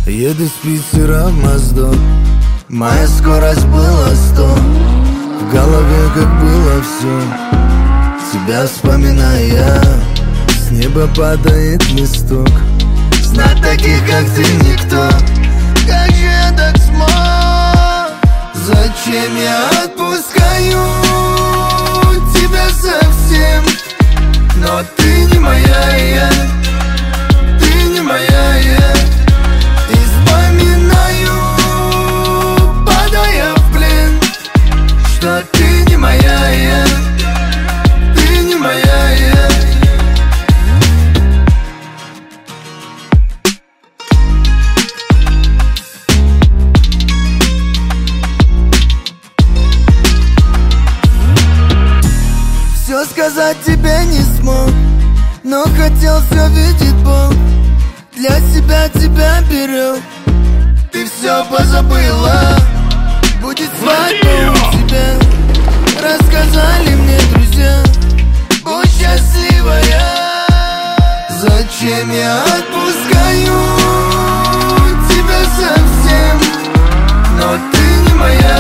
Еду с Питера в Моздок, моя скорость была 100. В голове как было все, тебя вспоминая, с неба падает листок. Знать таких, как ты, никто. Как же я так смог? Зачем я отпускаю тебя совсем? Но ты не моя, ты не моя, и вспоминаю, падая в плен, что ты не моя, ты не моя. Все сказать тебе не смог, но хотел, все видеть Бог. Для себя тебя берег, ты все позабыла. Будет свадьба у тебя, рассказали мне друзья. Будь счастливая. Зачем я отпускаю тебя совсем? Но ты не моя.